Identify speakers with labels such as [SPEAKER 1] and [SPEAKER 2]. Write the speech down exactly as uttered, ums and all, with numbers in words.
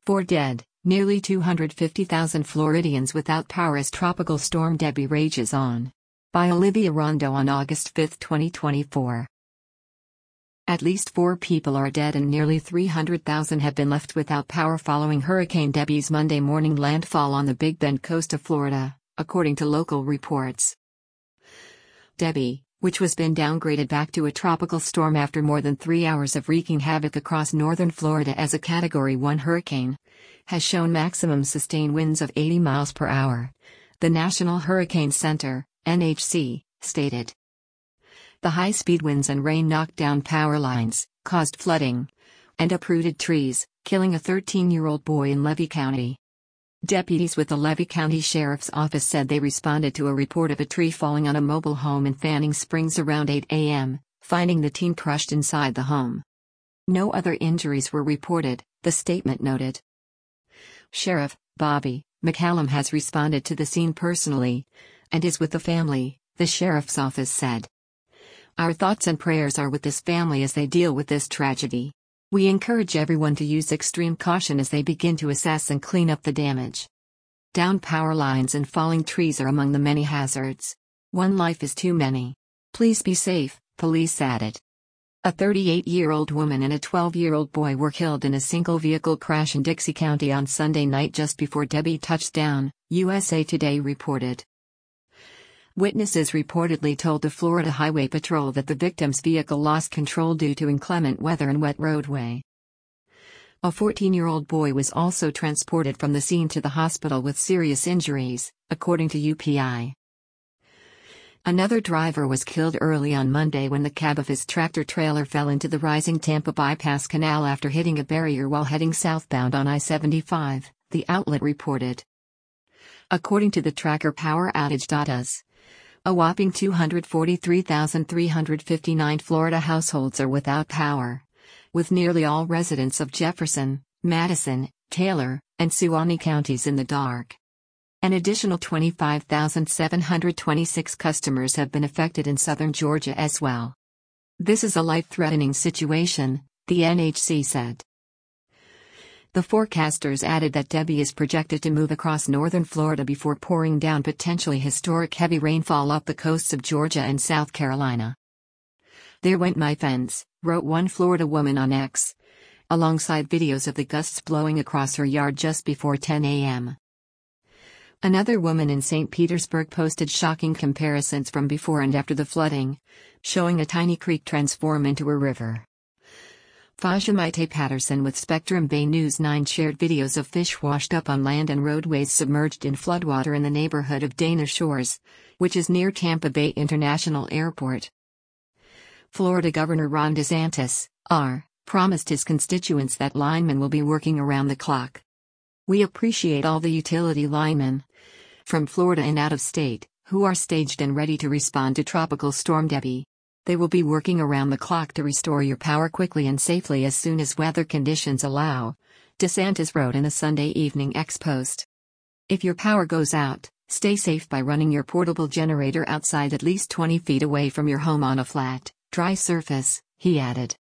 [SPEAKER 1] Four dead, nearly two hundred fifty thousand Floridians without power as Tropical Storm Debby rages on. By Olivia Rondo on August fifth, twenty twenty-four. At least four people are dead and nearly three hundred thousand have been left without power following Hurricane Debby's Monday morning landfall on the Big Bend coast of Florida, according to local reports. Debby, which was been downgraded back to a tropical storm after more than three hours of wreaking havoc across northern Florida as a Category one hurricane, has shown maximum sustained winds of eighty miles per hour, the National Hurricane Center, N H C, stated. The high-speed winds and rain knocked down power lines, caused flooding, and uprooted trees, killing a thirteen-year-old boy in Levy County. Deputies with the Levy County Sheriff's Office said they responded to a report of a tree falling on a mobile home in Fanning Springs around eight a m, finding the teen crushed inside the home. No other injuries were reported, the statement noted. Sheriff Bobby McCallum has responded to the scene personally and is with the family, the sheriff's office said. Our thoughts and prayers are with this family as they deal with this tragedy. We encourage everyone to use extreme caution as they begin to assess and clean up the damage. Downed power lines and falling trees are among the many hazards. One life is too many. Please be safe, police added. A thirty-eight-year-old woman and a twelve-year-old boy were killed in a single-vehicle crash in Dixie County on Sunday night just before Debby touched down, U S A Today reported. Witnesses reportedly told the Florida Highway Patrol that the victim's vehicle lost control due to inclement weather and wet roadway. A fourteen-year-old boy was also transported from the scene to the hospital with serious injuries, according to U P I. Another driver was killed early on Monday when the cab of his tractor-trailer fell into the rising Tampa Bypass Canal after hitting a barrier while heading southbound on I seventy-five, the outlet reported. According to the tracker Power Outage dot U S, a whopping two hundred forty-three thousand three hundred fifty-nine Florida households are without power, with nearly all residents of Jefferson, Madison, Taylor, and Suwannee counties in the dark. An additional twenty-five thousand seven hundred twenty-six customers have been affected in southern Georgia as well. This is a life-threatening situation, the N H C said. The forecasters added that Debby is projected to move across northern Florida before pouring down potentially historic heavy rainfall up the coasts of Georgia and South Carolina. There went my fence, wrote one Florida woman on X, alongside videos of the gusts blowing across her yard just before ten a m Another woman in Saint Petersburg posted shocking comparisons from before and after the flooding, showing a tiny creek transform into a river. Fajamite Patterson with Spectrum Bay News nine shared videos of fish washed up on land and roadways submerged in floodwater in the neighborhood of Dana Shores, which is near Tampa Bay International Airport. Florida Governor Ron DeSantis, R., promised his constituents that linemen will be working around the clock. We appreciate all the utility linemen, from Florida and out of state, who are staged and ready to respond to Tropical Storm Debby. They will be working around the clock to restore your power quickly and safely as soon as weather conditions allow, DeSantis wrote in a Sunday evening X post. If your power goes out, stay safe by running your portable generator outside at least twenty feet away from your home on a flat, dry surface, he added.